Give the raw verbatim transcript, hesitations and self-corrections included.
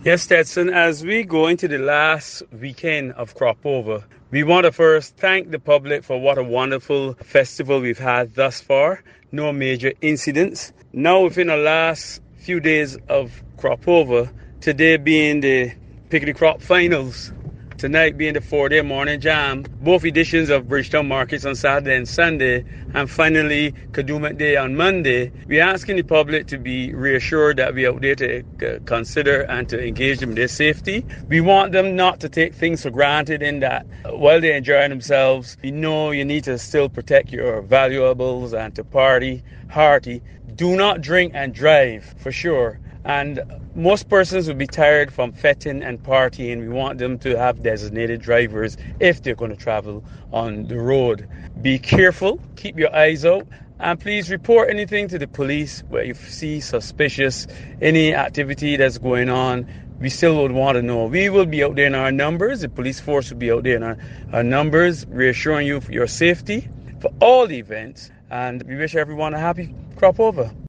Yes, Stetson, as we go into the last weekend of Crop Over, we want to first thank the public for what a wonderful festival we've had thus far. No major incidents. Now, within the last few days of Crop Over, today being the Pickety Crop Finals, tonight being the four-day morning jam, both editions of Bridgetown Markets on Saturday and Sunday, and finally Kadooment Day on Monday, we're asking the public to be reassured that we're out there to uh, consider and to engage them in their safety. We want them not to take things for granted in that uh, while they're enjoying themselves, you know you need to still protect your valuables and to party hearty. Do not drink and drive, for sure. And most persons will be tired from fetting and partying. We want them to have designated drivers if they're going to travel on the road. Be careful, keep your eyes out, and please report anything to the police where you see suspicious, any activity that's going on. We still would want to know. We will be out there in our numbers. The police force will be out there in our, our numbers, reassuring you for your safety for all the events. And we wish everyone a happy Crop Over.